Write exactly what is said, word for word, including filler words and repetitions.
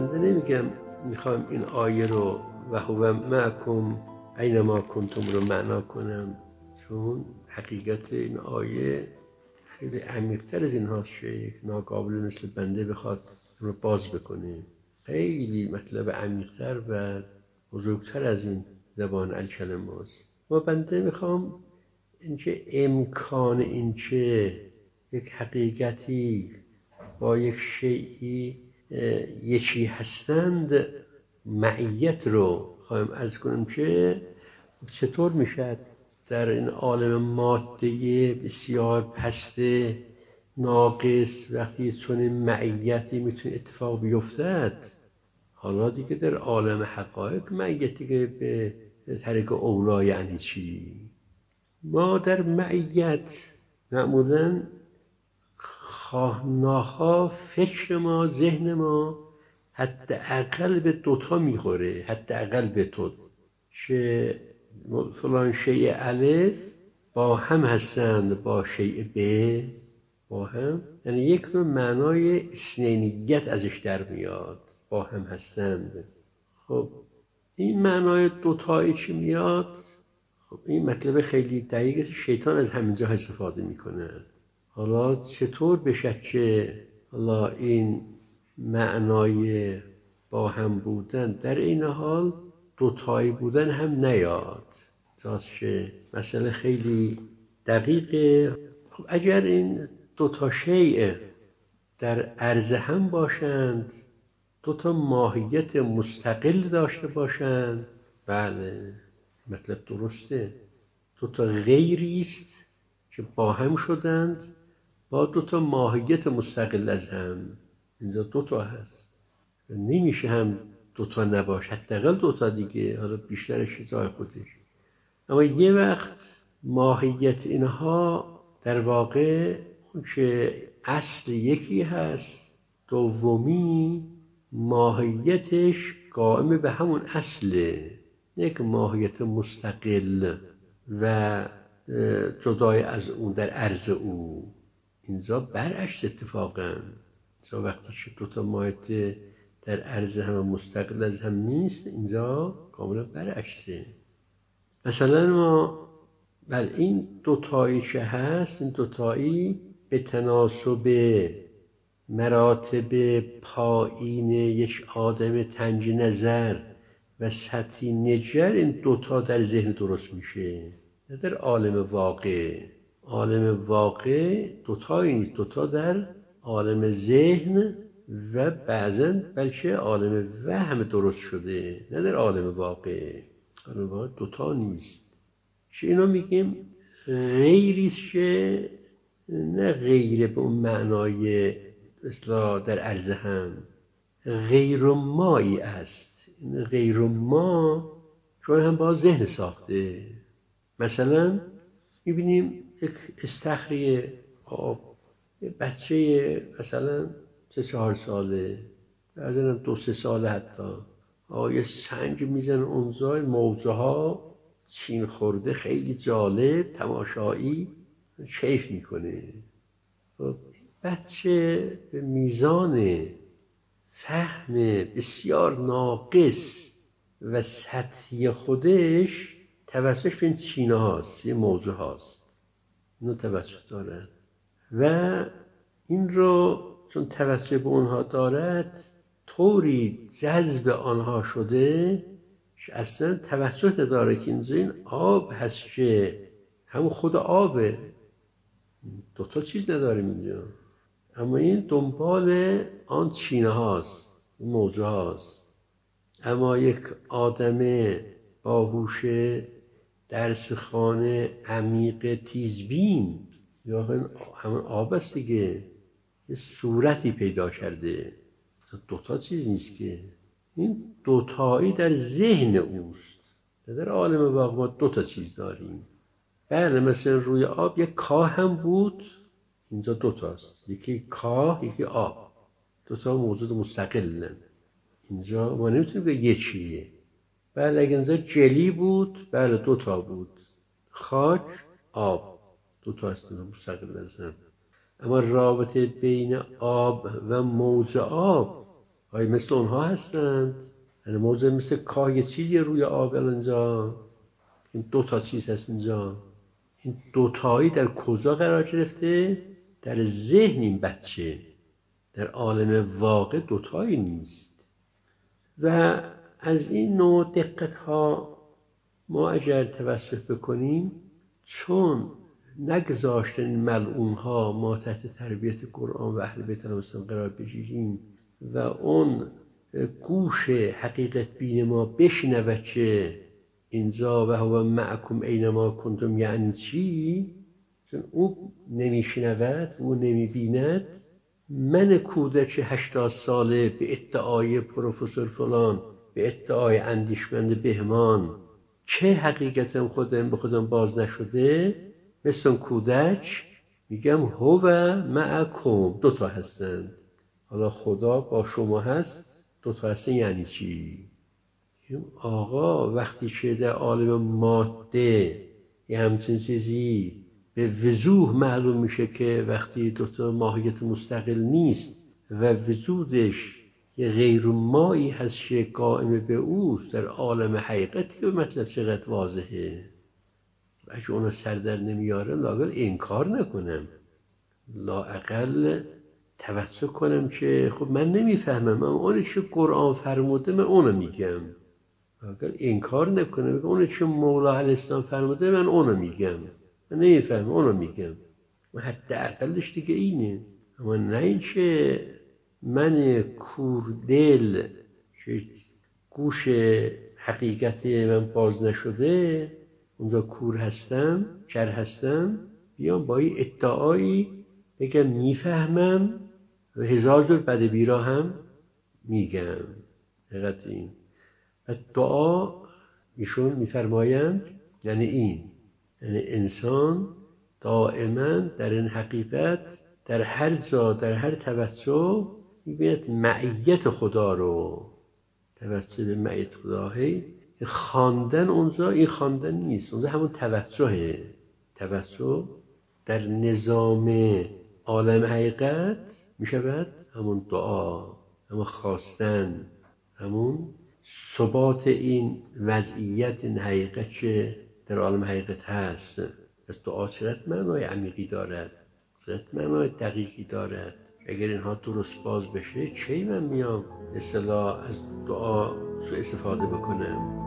بنده نمیگم میخوام این آیه رو و هو معکم اینما کنتم رو معنا کنم، چون حقیقت این آیه خیلی عمیق‌تر از این هاست. شیخ ناقابل مثل بنده بخواد رو باز بکنه، خیلی مطلب عمیق‌تر و بزرگتر از این زبان الکلمه است. ما بنده میخوام اینکه امکان اینکه یک حقیقتی با یک شیئی یکی هستند معیت رو خواهیم عرض کنیم که چطور میشد در این عالم ماده بسیار پسته ناقص وقتی چنین معیتی میتونه اتفاق بیفتد. حالا دیگه در عالم حقایق معیتی که به طریق اولا یعنی چی؟ ما در معیت معمولاً خواه ناخواه فکر ما ذهن ما حداقل به دوتا میخوره، حداقل به تو که فلان شیء الف با هم هستند با شیء ب با هم، یعنی یک نوع معنای اثنینیت ازش در میاد، با هم هستند. خب این معنای دوتایی چی میاد؟ خب این مطلب خیلی دقیقه شیطان از همینجا استفاده میکنه. حالا چطور بشه که حالا این معنای با هم بودن در این حال دوتایی بودن هم نیاد؟ جاست که مسئله خیلی دقیقه. خب اگر این دوتا شیء در عرض هم باشند، دوتا ماهیت مستقل داشته باشند، بله مطلب درسته. دوتا غیریست که با هم شدند با دوتا ماهیت مستقل از هم. اینجا دوتا هست، نمیشه هم دوتا نباشه، حداقل دوتا دیگه، حالا بیشترش چیزای خودش. اما یه وقت ماهیت اینها در واقع اون که اصل یکی هست، دومی ماهیتش قائم به همون اصله، یک ماهیت مستقل و جدای از اون در عرض او. اینجا برعکس اتفاقا، اینجا وقتی که دوتا ماهیت در عرض هم مستقل از هم نیست، اینجا کاملا برعکسه. مثلا ما بل این دوتایی که هست، این دوتایی به تناسب مراتب پایین یک آدم تنگ نظر و سطحی نجر، این دوتا در ذهن درست میشه، نه در عالم واقع. عالم واقع دوتایی نیست، دوتا در عالم ذهن و بعضاً بلکه عالم وهم درست شده، نه در عالم واقع. عالم واقع دوتا نیست. که اینو میگیم غیریست که نه غیر به اون معنای اصلا در عرض هم، غیر مایی است. این غیر ما چون هم با ذهن ساخته. مثلا میبینیم یک استخری آب، یه بچه مثلا سه چهار ساله، بعضا دو سه ساله حتی، یه سنگ میزن اونجا، موجه ها چین خورده، خیلی جالب تماشایی، کیف میکنه. بچه به میزان فهم بسیار ناقص و سطحی خودش توسطش به این چینه هاست، یه موضوع هاست، اینو توسط دارد و این رو چون توسط به اونها دارد طوری جذب آنها شده که اصلا توسط نداره که اینجا این آب هست که همون خود آبه، دوتا چیز نداریم اینجا، اما این دنبال آن چینه هاست، موجه هاست. اما یک آدم باهوش درس خانه عمیق تیزبین یا همون آب است دیگه، یه صورتی پیدا کرده، دوتا چیز نیست که، این دوتایی در ذهن اوست. در عالم واقع ما دوتا چیز داریم. بله مثلا روی آب یک کاه هم بود، اینجا دوتاست، یکی کاه یکی آب، دوتا موجود مستقلن. اینجا ما نمیتونیم که یکیه. بله اگه اینجا جلی بود، بله دوتا بود، خاک آب، دوتا هستن مستقل از هم. اما رابطه بین آب و موج آب آیا مثل اونها هستند؟ یعنی موضوع مثل کاه یه چیزی روی آب اینجا، این دو تا چیز هست اینجا، این دوتایی در کجا قرار گرفته؟ در ذهن این بچه، در عالم واقع دوتایی نیست. و از این نوع دقت ها ما اگر توسط بکنیم، چون نگذاشتن این ملعون ها ما تحت تربیت قرآن و اهل بیت المسلم قرار بگیریم و اون گوش حقیقت بین ما بشنود که اینجا و هو معکم اینما کنتم یعنی چی؟ چون او نمیشنود، او نمیبیند، من کودک هشتاد ساله به ادعای پروفسور فلان، به ادعای اندیشمند بهمان، چه حقیقتم خودم به خودم باز نشده، مثل اون کودک میگم هو معکم، دوتا هستند. حالا خدا با شما هست، دوتا هستن یعنی چی؟ آقا وقتی که در عالم ماده یه همچین چیزی به وضوح معلوم میشه که وقتی دوتا ماهیت مستقل نیست و وجودش یه غیر مایی هست که قائم به اوست در عالم حقیقتی، که مطلب چقدر واضحه. اگه اونو سردر نمیارم لااقل انکار نکنم، لااقل توسط کنم که خب من نمیفهمم، اما اونی که قرآن فرموده من اونو میگم. اگر انکار نکنم، اونی که مولا علیه السلام فرموده من اونو میگم، من نمیفهمم اونو میگم. و حتی اقلش دیگه اینه. اما نه این که من کوردل که گوش حقیقت من باز نشده، اونجا کور هستم، کر هستم، بیام با این ادعایی بگم میفهمم و هزار جور بد بیرا هم میگم. حقیقت این. و دعا ایشون میفرمایند یعنی این، یعنی انسان دائما در این حقیقت در هر جا در هر توجه میبیند معیت خدا رو، توجه به معیت خدا. هی خواندن اونجا این خواندن نیست، اونجا همون توجهه، توجه در نظام عالم حقیقت میشود همون دعا، همون خواستن، همون ثبات این وضعیت، این حقیقت که در عالم حقیقت هست. از دعا چقدر معنای عمیقی دارد، چقدر معنای دقیقی دارد. اگر اینها درست باز بشه چه من میام اصطلاح از دعا سو استفاده بکنم؟